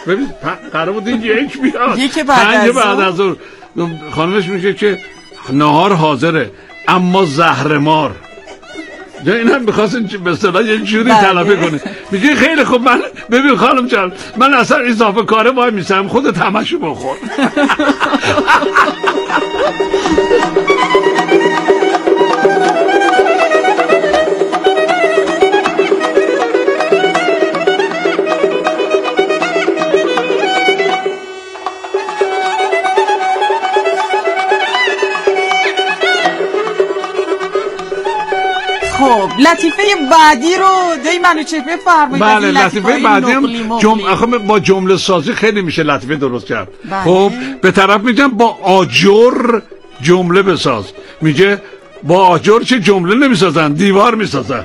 ببین قرار بود این یک بیاد یک بعد از ظهر. خانمش میگه که نهار حاضره اما زهرمار. جا این هم میخواستن به اصطلاح یه جوری تلافی کنه. میگه خیلی خوب، من ببین خانم جان، من اصلا اضافه کاره وای میسم، خودت همشو بخور. خب لطیفه بعدی رو دایی منو چه بفرمایید. بله لطیفه بعدی هم با جمله سازی خیلی میشه لطیفه درست کرد. خب به طرف میگم با آجر جمله بساز. میگه با آجر چه جمله نمیسازن، دیوار میسازن.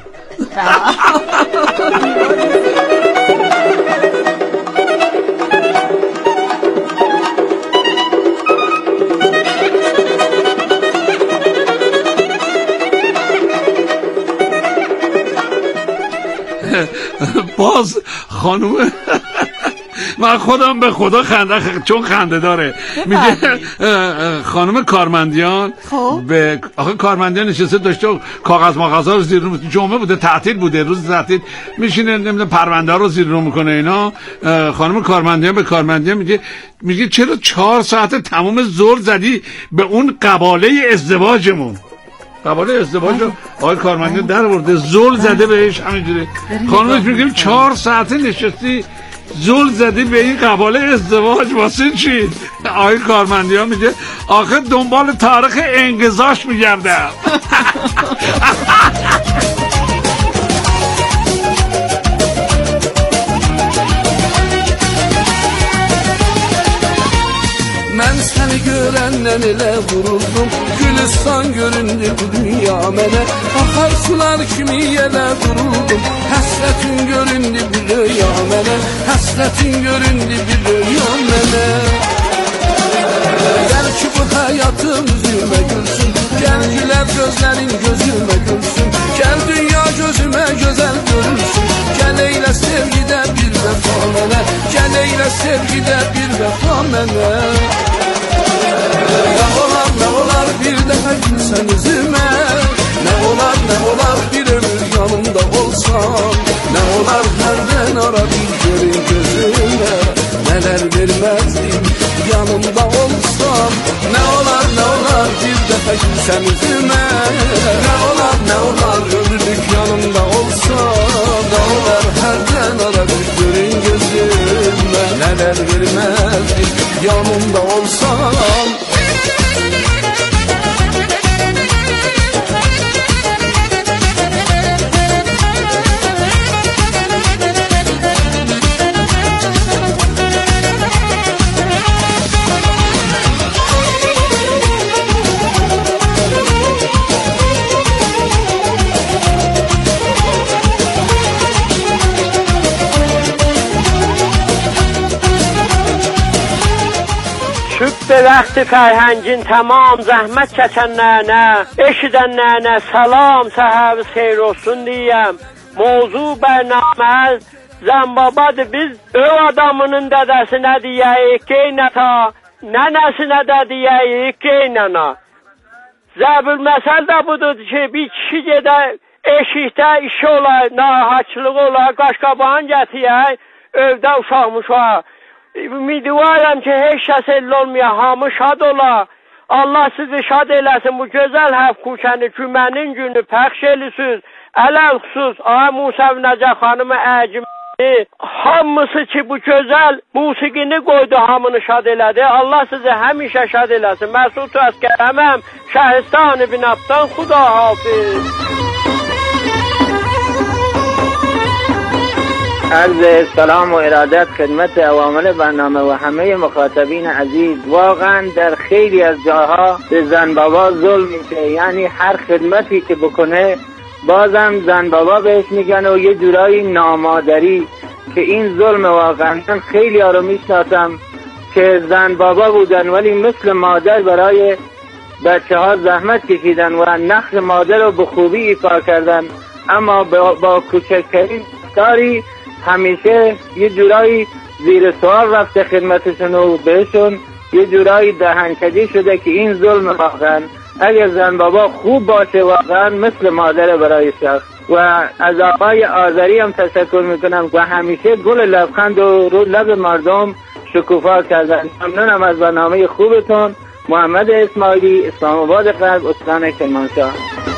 باز خانومه من خودم به خدا چون خنده داره. میگه خانم کارمندیان به آخه کارمندیان نشسته داشته کاغذ مغازه رو زیر رو، جمعه بوده تعطیل بوده، روز تعطیل میشینه نمیدونم پرونده رو زیر رو میکنه اینا. خانم کارمندیان به کارمندیان میگه چرا 4 ساعت تمام زور زدی به اون قباله ازدواجمون؟ قباله ازدواج رو آقای کارمندیان در ورده، زل زده بهش همینجوری. خانمش میگه 4 ساعت نشستی زل زدی به این قباله ازدواج واسه چی؟ آقای کارمندیان میگه آخه دنبال تاریخ انقضاش میگردم. Mən səni görəndən elə vuruldum, Gülistan göründü bu dünya mənə. Axar sular kimi yerə duruldum, həsrətin göründü bir rüya mənə. Həsrətin göründü bir rüya mənə. Gəl ki bu həyatım üzümə gülsün, gəl gülər gözlərin gözümə gülsün, gəl dünya gözümə gözəl görünsün. Gəl eylə sevgidə bir vəfa mənə, gəl eylə sevgidə bir vəfa mənə. Ne olar bir dəfə gülsən üzümə, nə olar bir ömür yanımda olsan, nə olar hərdən ara bir görün gözümə, nələr verməzdim yanımda olsan. Nə olar bir dəfə gülsən üzümə, nə olar ömürlük yanımda olsan, nə olar hərdən ara bir görün gözümə, nələr verməzdim yanımda olsan. به وقت فرهنگین تمام زحمت çəkən nənə, eşidən nənə salam, səhəviz xeyir olsun deyəm. Mövzu bərnaməz Zənbabadır. Biz öv adamının dədəsinə deyəyik geynəta, nənəsinə də deyəyik geynəna. Zəbül məsəl də budur ki, bir kişi gedə eşikdə işi olar, narahatçılığı olar, qaşqabağın gətirək, övdə uşaqmış var. Ümidivarım ki heç kəs elli olmaya, hamı şad ola. Allah sizi şad eləsin. Bu gözəl həfquşəni gümənin günü pəxş elisiz. Ələl xüsus Ağa Musav Nəcəf xanımı əcməni, hamısı ki bu gözəl musiqini qoydu, hamını şad elədi. Allah sizi həmişə şad eləsin. Məsud Əskərəməm, Şəhristan-ı Binabdan, Xuda hafiz. عرض سلام و ارادت خدمت عوامل برنامه و همه مخاطبین عزیز. واقعا در خیلی از جاها به زن بابا ظلم میشه، یعنی هر خدمتی که بکنه بازم زن بابا بهش میگن و یه جورایی نامادری، که این ظلم. واقعا من خیلی ها رو میشناسم که زن بابا بودن ولی مثل مادر برای بچه ها زحمت کشیدن و نقش مادر رو به خوبی ایفا کردن، اما با کوچکترین کاری همیشه یه جورایی زیر سوال رفته خدمتشون و بهشون یه جورایی دهنکجی شده که این ظلم واقعا. اگر زن بابا خوب باشه واقعا مثل مادر برای شخص. و از آقای آذری هم تشکر میکنم و همیشه گل لبخند و رو لب مردم شکوفا کردن. ممنونم از برنامه خوبتون. محمد اسماعیلی، اسلام آباد غرب، استان کرمانشاه.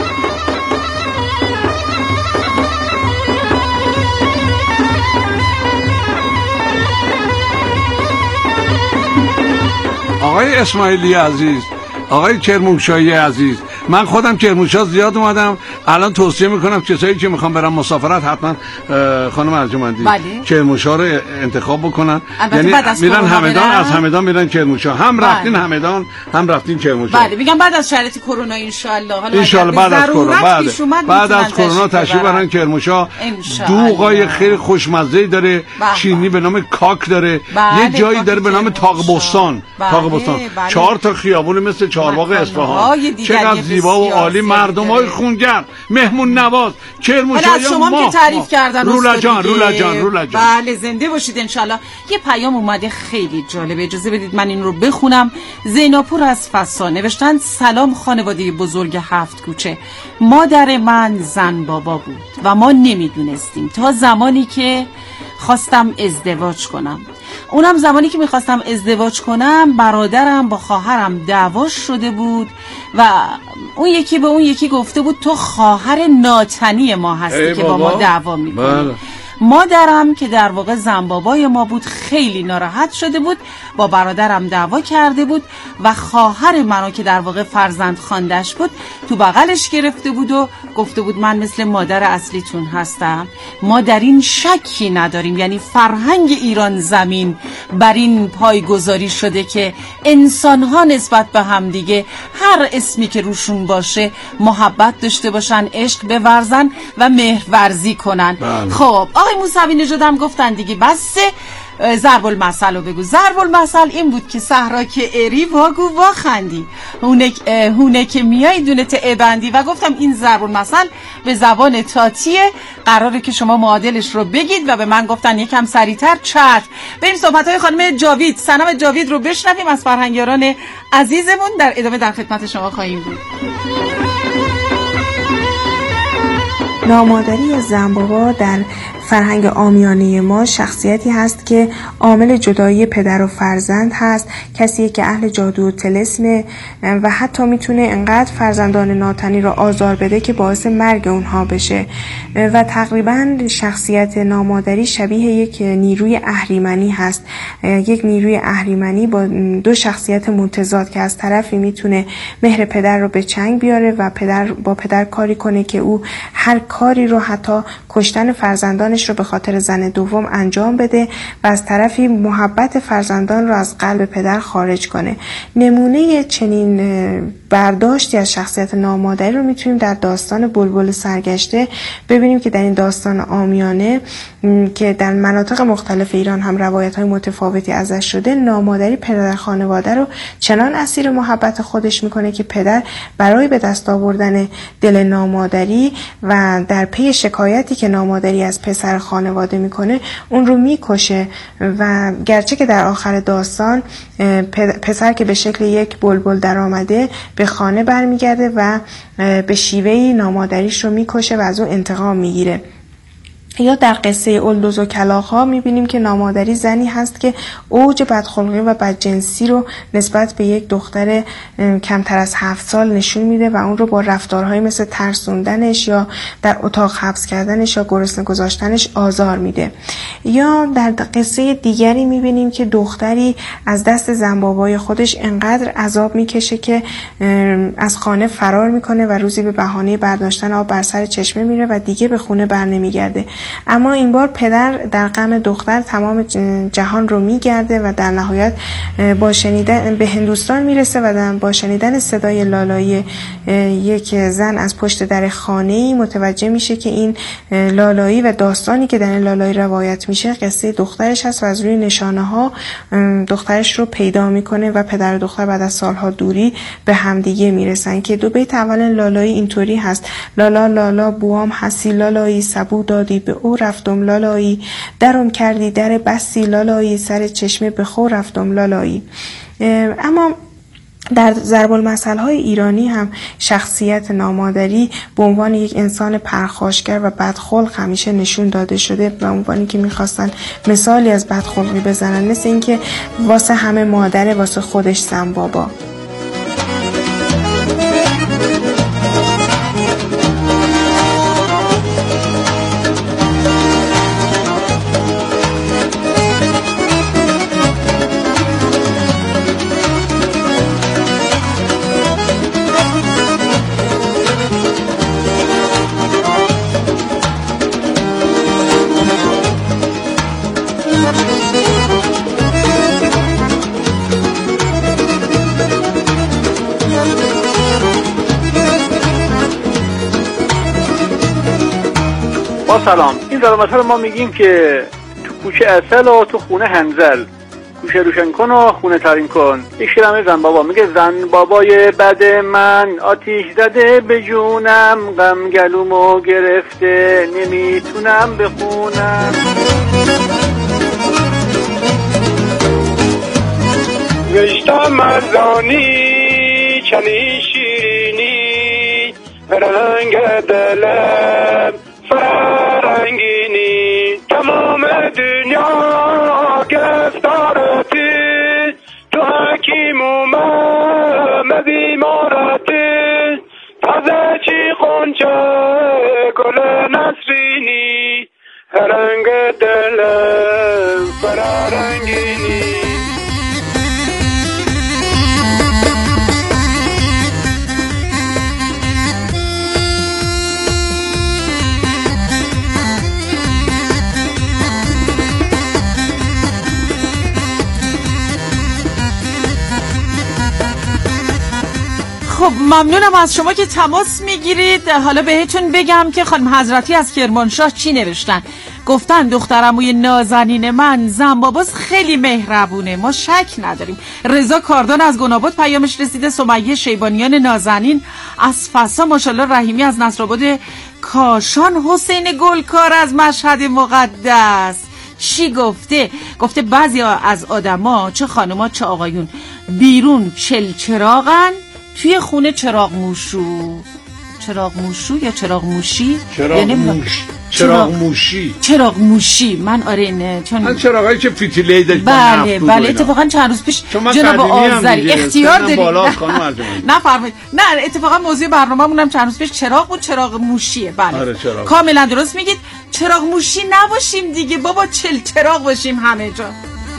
آقای اسماعیلی عزیز، آقای کرمانشاهی عزیز، من خودم کرمانشاه زیاد اومدم. الان توصیه میکنم کسایی که میخوام برن مسافرت حتما خانم ارجمندی کرمانشاه رو انتخاب بکنن. یعنی میرن همدان، از همدان میرن کرمانشاه. هم رفتین همدان هم رفتین کرمانشاه. بله میگم بعد از شرایط کرونا ان شاء الله. ان شاء الله بعد از کرونا، بعد از کرونا تشریف برن کرمانشاه. دوغای خیلی خوشمزه داره. چینی به نام کاک داره. یه جایی داره به نام تاقبستان. تاقبستان 4 تا خیابون مثل چهارباغ اصفهان. چقدر زیبا و عالی، مردمای خونگرم، مهمون نواز. کرمانشاه شما که تعریف کردن رولا جان. بله زنده باشید انشالله. یه پیام اومده خیلی جالبه، اجازه بدید من این رو بخونم. زیناپور از فسا نوشتن سلام خانواده بزرگ 7 کوچه. مادر من زن بابا بود و ما نمیدونستیم تا زمانی که خواستم ازدواج کنم. اونم زمانی که میخواستم ازدواج کنم برادرم با خواهرم دعوا شده بود و اون یکی به اون یکی گفته بود تو خواهر ناتنی ما هستی که با ما دعوا میکنی. مادرم که در واقع زنبابای ما بود خیلی ناراحت شده بود، با برادرم دعوا کرده بود و خواهر منو که در واقع فرزند خواندش بود تو بغلش گرفته بود و گفته بود من مثل مادر اصلیتون هستم. ما در این شکی نداریم، یعنی فرهنگ ایران زمین بر این پایگذاری شده که انسان‌ها نسبت به هم دیگه هر اسمی که روشون باشه محبت داشته باشن، عشق بورزن و مهرورزی کنن. خب آقای موسوی نژاد هم گفتن دیگه بس ضرب المثل رو بگو. ضرب المثل این بود که صحرا که اری واگو وا خندی، هونه که میای دونت ابندی. و گفتم این ضرب المثل به زبان تاتیه، قراره که شما معادلش رو بگید و به من گفتن یکم سریعتر چرخ. بریم صحبت‌های خانم جاوید، سنم جاوید رو بشنویم از فرهنگیاران عزیزمون. در ادامه در خدمت شما خواهیم بود. نامادری یا زنبابا در فرهنگ عامیانه ما شخصیتی هست که عامل جدایی پدر و فرزند هست، کسیه که اهل جادو و طلسمه و حتی میتونه انقدر فرزندان ناتنی رو آزار بده که باعث مرگ اونها بشه و تقریبا شخصیت نامادری شبیه یک نیروی اهریمنی هست، یک نیروی اهریمنی با 2 شخصیت متضاد که از طرفی میتونه مهر پدر رو به چنگ بیاره و با پدر کاری کنه که او هر کاری رو حتی کشتن فرزندانش رو به خاطر زن دوم انجام بده و از طرفی محبت فرزندان رو از قلب پدر خارج کنه. نمونه چنین برداشتی از شخصیت نامادری رو میتونیم در داستان بلبل سرگشته ببینیم که در این داستان عامیانه که در مناطق مختلف ایران هم روایت‌های متفاوتی ازش شده، نامادری پدر خانواده رو چنان اسیر محبت خودش میکنه که پدر برای به دست آوردن دل نامادری و در پی شکایتی که نامادری از پسر خانواده میکنه اون رو میکشه و گرچه که در آخر داستان پسر که به شکل یک بلبل در آمده به خانه برمیگرده و به شیوهی نامادریش رو میکشه و از اون انتقام میگیره. یا در قصه اولدوز و کلاغ‌ها می‌بینیم که نامادری زنی هست که اوج بدخلقی و بدجنسی رو نسبت به یک دختر کمتر از 7 سال نشون میده و اون رو با رفتارهای مثل ترسوندنش یا در اتاق حبس کردنش یا گرسنه گذاشتنش آزار میده. یا در قصه دیگری می‌بینیم که دختری از دست زنبابای خودش انقدر عذاب میکشه که از خانه فرار میکنه و روزی به بهانه برداشتن آب بر سر چشمه میره و دیگه به خونه بر نمیگرده. اما این بار پدر در غم دختر تمام جهان رو میگرده و در نهایت با شنیدن به هندوستان میرسه و با شنیدن صدای لالایی یک زن از پشت در خانه‌ای متوجه میشه که این لالایی و داستانی که در این لالایی روایت میشه قصه دخترش هست و از روی نشانه ها دخترش رو پیدا میکنه و پدر و دختر بعد از سالها دوری به همدیگه میرسن که 2 بیت اول لالایی اینطوری هست: لالا لالا بوام حسی لالایی سبو دادی به او رفتم لالایی، درم کردی در بستی لالایی، سر چشمه به خور رفتم لالایی. اما در ضرب المثل‌های ایرانی هم شخصیت نامادری به عنوان یک انسان پرخاشگر و بدخلق همیشه نشون داده شده، به عنوانی که می‌خواستن مثالی از بدخلقی بزنن، مثل اینکه واسه همه مادره، واسه خودش زن بابا. سلام. این ضرب المثل ما میگیم که تو کوچه اصل و تو خونه هنزل، کوچه روشن کن و خونه ترین کن. یک شیرمه زن بابا میگه زن بابای بد من آتیش زده به جونم، غم گلومو گرفته نمیتونم بخونم. گشتم مردانی چنین شیرینی، رنگ دلم فرنگینی، تمام دنیا گفتارتی، تو حکیم و من بیمارتی، تازه چی خونچه گل نسرینی، رنگ دلم فرنگینی. خب ممنونم از شما که تماس میگیرید. حالا بهتون بگم که خانم حضرتی از کرمانشاه چی نوشتن. گفتن دخترعموی نازنین من زنباباز خیلی مهربونه، ما شک نداریم. رضا کاردان از گناباد پیامش رسیده. سمیه شیبانیان نازنین از فسا، ماشاءالله رحیمی از نصرآباد کاشان، حسین گلکار از مشهد مقدس چی گفته؟ گفته بعضی از آدما، چه خانوما چه آقایون، بیرون چلچراغن، توی خونه چراغ موشو. چراغ موشو یا چراغ موشی؟ چراغ موشی. من آره اینه، چون چراغایی که فتیله‌ای داشت. بله اتفاقا چند روز پیش جناب آذری اختیار دارید. نه فرمایید. نه اتفاقا موضوع برنامه‌مون هم چند روز پیش چراغ بود، چراغ موشیه. بله آره کاملا درست میگید. چراغ موشی نباشیم دیگه بابا، چراغ باشیم همه جا.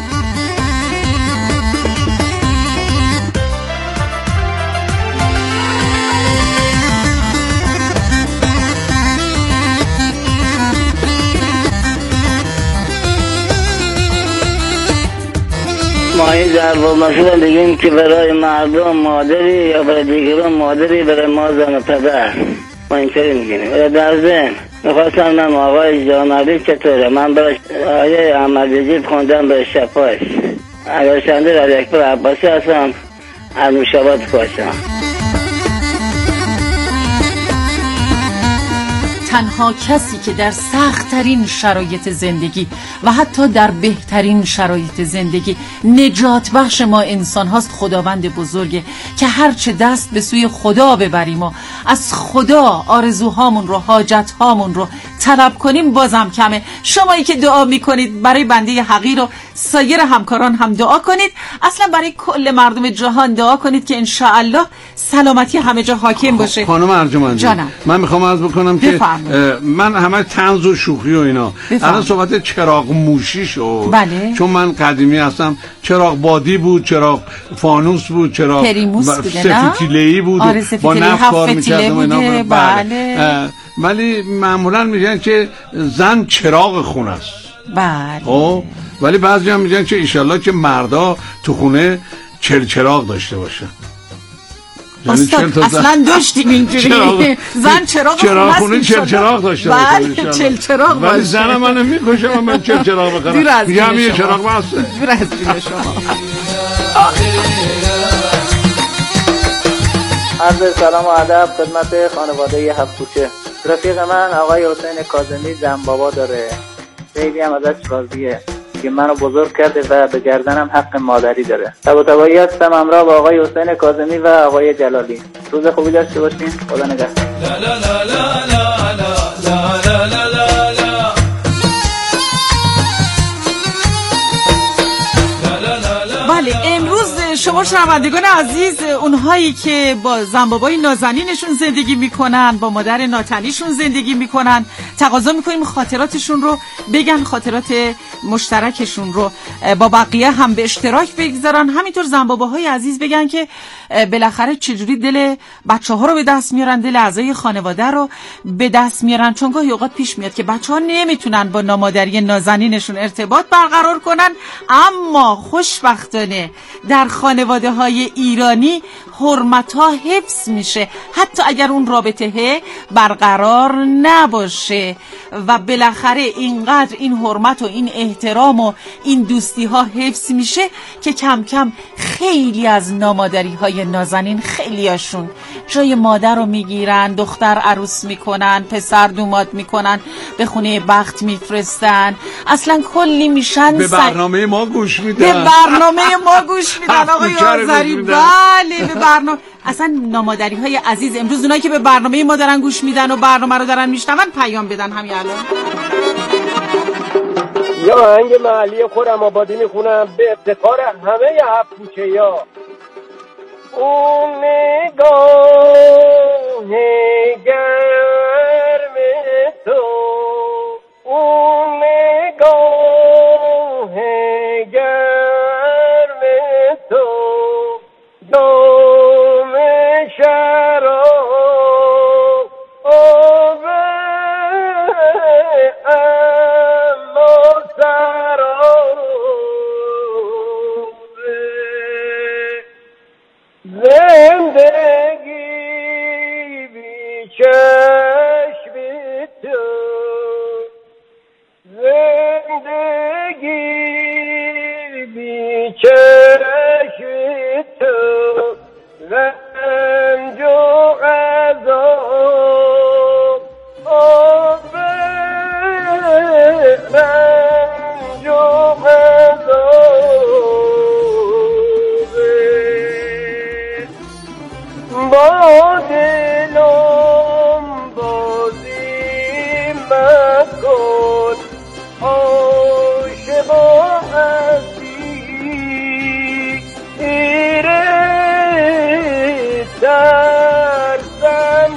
ما این ضرب المثل بگیم که برای مردم مادری یا برای دیگران مادری، برای ما زن و پدر. ما اینطوری میگیم. در ذهن میخواستم نم آقای جانبی چطوره. من برای آیه احمد جیب خوندم به شفاش. اگر شنده را اکبر عباسی هستم، از نوشاباد کاشم. تنها کسی که در سخت‌ترین شرایط زندگی و حتی در بهترین شرایط زندگی نجات بخش ما انسان هاست خداوند بزرگه که هرچه دست به سوی خدا ببریم و از خدا آرزوهامون رو، حاجتهامون رو طلب کنیم بازم کمه. شمایی که دعا میکنید برای بنده حقیر و سایر همکاران هم دعا کنید، اصلا برای کل مردم جهان دعا کنید که انشاءالله سلامتی همه جا حاکم باشه. خانم ارجمندی، من میخوام عرض بکنم که من همه طنز و شوخی و اینا، الان صحبت چراغ موشی شد. بله. چون من قدیمی هستم، چراغ بادی بود، چراغ فانوس بود، چراغ سفتیله‌ای بود، با نفت کار میکردم اینا. بله. ولی معمولا میگن که زن چراغ خونه است. بله. ولی بعضی هم میگن که ایشالله که مردا تو خونه چراغ داشته باشه. استاد اصلا داشتیم اینجوری زن چراغ خونه چراغ داشته باشه. چراغ باشه. ولی زن منو میکشه من چراغ بخرم. میگم یه چراغ واسه. دور از جون شما. عرض سلام و ادب خدمت خانواده هفت کوچه. رفیق من آقای حسین کاظمی زنبابا داره، خیلی هم ازش راضیه که منو بزرگ کرده و به گردنم حق مادری داره. طباطبایی هستم همراه با آقای حسین کاظمی و آقای جلالی. روز خوبی داشته باشین. خدا نگهدار. بله، امروز شما شنوندگان عزیز، اونهایی که با زنبابای نازنینشون زندگی میکنن، با مادر ناتنیشون زندگی میکنن، تقاضا میکنیم خاطراتشون رو بگن، خاطرات مشترکشون رو با بقیه هم به اشتراک بگذارن. همینطور زنباباهای عزیز بگن که بالاخره چجوری دل بچه ها رو به دست میارن، دل اعضای خانواده رو به دست میارن، چون گاهی اوقات پیش میاد که بچه ها نمیتونن با نامادری نازنینشون ارتباط برقرار کنن، اما خوشبختانه در خانواده های ایرانی حرمت ها حفظ میشه، حتی اگر اون رابطه برقرار نباشه، و بالاخره اینقدر این حرمت و این احترام و این دوستی ها حفظ میشه که کم کم خیلی از نامادری های نازنین، خیلیاشون جای مادر رو میگیرن، دختر عروس میکنن، پسر دوماد میکنن، به خونه بخت میفرستن، اصلا کلی میشن، به برنامه ما گوش میدن، به برنامه ما گوش میدن آقای آذری. بله، به برنامه. اصلا نامادری های عزیز، امروز اونایی که به برنامه ما دارن گوش میدن و برنامه رو دارن میشنون پیام بدن همین الان. یا آهنگ محلی خودم آبادی میخونم به افتخار همه هفت کوچه ها. اون نگاه گرم تو، اون نگاه گرم تو، دام شراب اما سرابه، زندگی بی چشم تو، زندگی بی چشم تو، رنج و عذاب رنج و عذاب، با دلم بازی مکن، عاشق و اسیر ترسم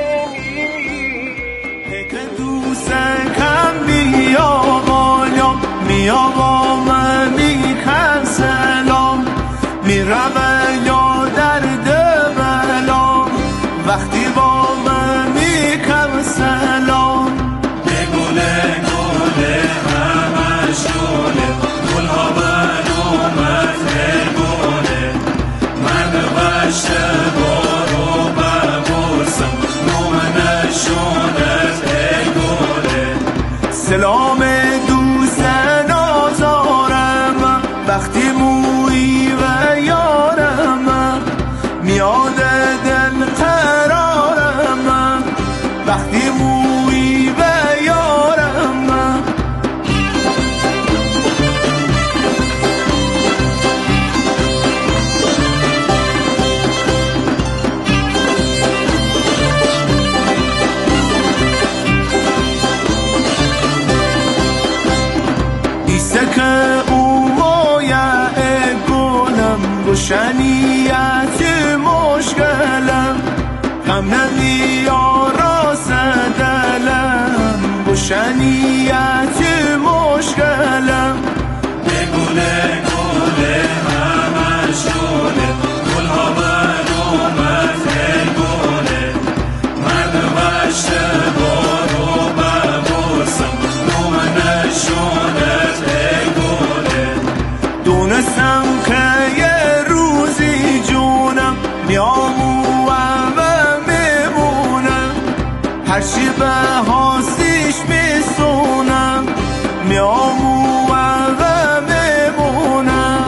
نمی که دوست کم بیا بالا، بیا با من میکن سلام، میرم یا درد بلا، وقتی با من میکن سلام، به گله گله همش گله، گلها بر اومد گله، من بشه برو ببوسم، نومنشونت گله، سلام دوست نازارم، وقتی مویی و یارم، میاد دل قرارم، وقتی مویی و یارم. ایسته که او مایه گلم، روشنیت مشکلم، غم نمیا راست دلم، روشنیت مشکلم، به گله گله همش گله، گلها بر اومد گله، من بشه برو ببوسم، نومنشونت گله، دونستم که یه روزی جونم میامو و میمونم، هرچی به حاسیش میسونم، میامو و میمونم.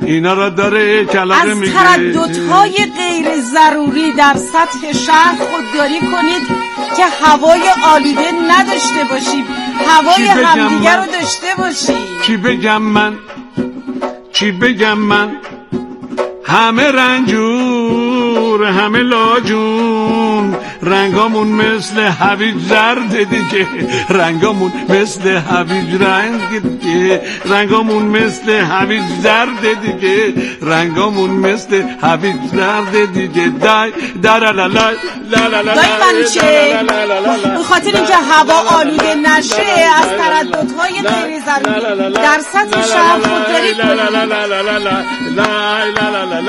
اینا را داره کلاغه میگه. از ترددهای غیر ضروری در سطح شهر خودداری کنید که هوای آلوده نداشته باشیم، هوای همدیگر رو داشته باشیم. چی بگم من همه رنجور همه لاجون، رنگامون مثل هویج زرد دیگه، رنگامون مثل هویج رنگ دیگه، رنگامون مثل هویج زرد دیگه، رنگامون مثل هویج زرد دیگه. دای دارالالای لا دایی منوچه به خاطر اینکه هوا آلوده نشه از ترددهای غیر ضروری در سطح شهر خودداری کنید.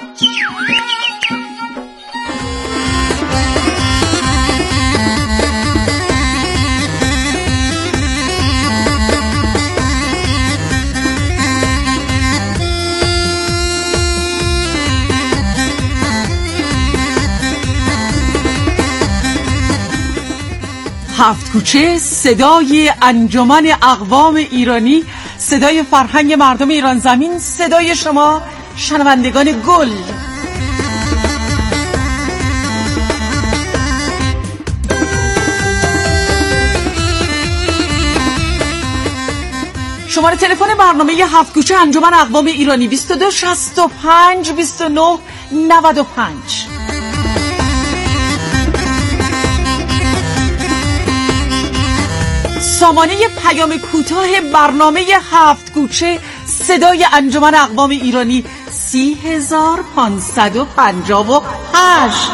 هفت کوچه، صدای انجمن اقوام ایرانی، صدای فرهنگ مردم ایران زمین، صدای شما شنوندگان گل. شماره تلفن برنامه هفت کوچه انجمن اقوام ایرانی 22 65 29 95. سامانه پیام کوتاه برنامه هفت کوچه صدای انجمن اقوام ایرانی 30558.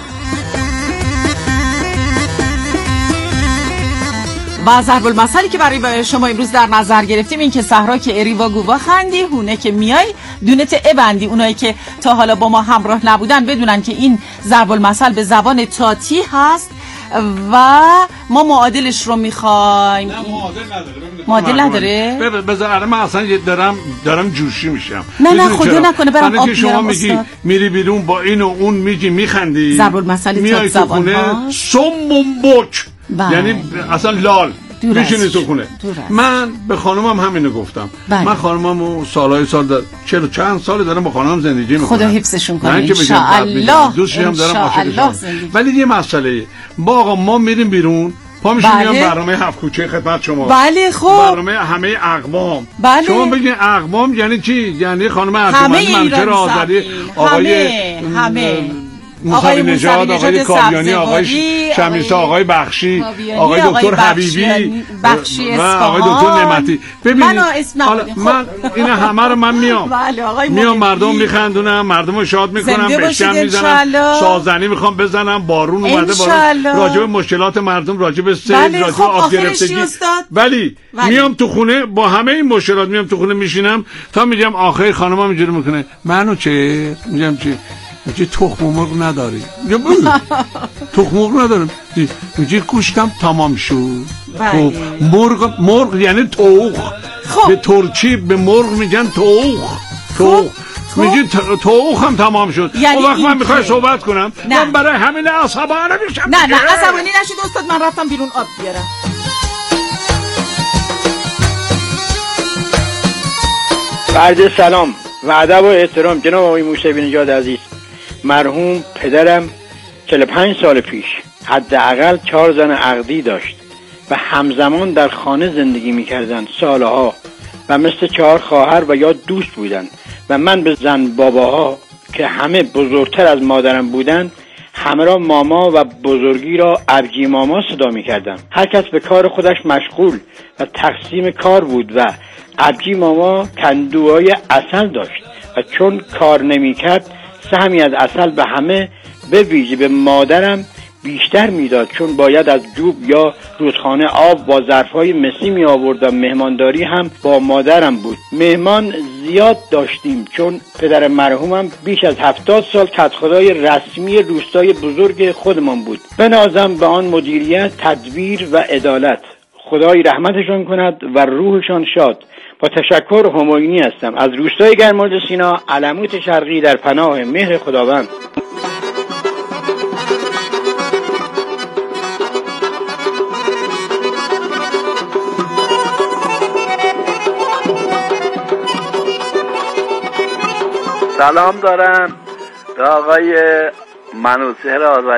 و ضرب المثلی که برای شما امروز در نظر گرفتیم این که صحرا که اری و گووا خندی، هونه که میای دونت ابندی. اونایی که تا حالا با ما همراه نبودن بدونن که این ضرب المثل به زبان تاتی هست و ما معادلش رو میخوایم. نه معادل نداره. بذار من اصلا دارم جوشی میشم. نه خدا نکنه برام آب شما میگی میری بیرون با این و اون میگی میخندی، ضرب المثل تاتی زبان ها سمون بک، یعنی اصلا لال میشینی تو خونه. من به خانومم همینو گفتم. من خانوممو سال چرا چند سال دارم با خانومم زندگی میکنم. خدا حفظشون کنه ان شاء الله. دوستش هم دارم، عاشقشم. ولی یه مسئله با آقا ما میریم بیرون پا میشیم میام برنامه هفت کوچه خدمت شما. بله خب برنامه همه اقوام. بله. شما بگین اقوام یعنی چی؟ یعنی خانم ارجمندی، منوچهر آذری، آقای همه موسوی نژاد، آقای کاویانی، آقای شمیسا، آقای بخشی، آقای دکتر حبیبی و آقای دکتر نعمتی. ببینید من این همه رو من میام مردم میخندونم، مردم رو شاد میکنم، بشکم میزنم، سازنی میخوام بزنم، بارون اومده، بارون راجع به مشکلات مردم، راجع به سیل، راجع به آب گرفتگی. ولی میام تو خونه با همه این مشکلات میام تو خونه میشینم تا میگم آخه خانمم اینجوری میکنه منو چه میگم چی تخم مرغ نداری؟ تخم مرغ ندارم. میگه گوشتم تمام شد. خب مرغ یعنی توخ. به ترکی به مرغ میگن توخ. میگه توخ هم تمام شد. اون وقت من میخوای صحبت کنم من برای همین عصبانه میشم. نه عصبانی نشید استاد، من رفتم بیرون آب بیارم. عرض سلام و ادب و احترام جناب آقای موسوی نژاد عزیز. مرحوم پدرم 45 سال پیش حداقل 4 زن عقدی داشت و همزمان در خانه زندگی می‌کردند سالها و مثل 4 خواهر و یا دوست بودند و من به زن باباها که همه بزرگتر از مادرم بودند همه را ماما و بزرگی را ابجی ماما صدا می‌کردم. هر کس به کار خودش مشغول و تقسیم کار بود و ابجی ماما کندوهای عسل داشت و چون کار نمی‌کرد سهمی از عسل به همه به ویژه به مادرم بیشتر میداد، چون باید از جوب یا رودخانه آب با ظرفهای مسی می آورد و مهمانداری هم با مادرم بود. مهمان زیاد داشتیم چون پدر مرحومم بیش از 70 سال کدخدای رسمی روستای بزرگ خودمان بود. بنازم به آن مدیریت، تدبیر و عدالت. خدای رحمتشان کند و روحشان شاد. با تشکر، همایونی هستم از روستای گرمالود سینا، علموت شرقی در پناه مهر خداوند. سلام دارم به آقای منوچهر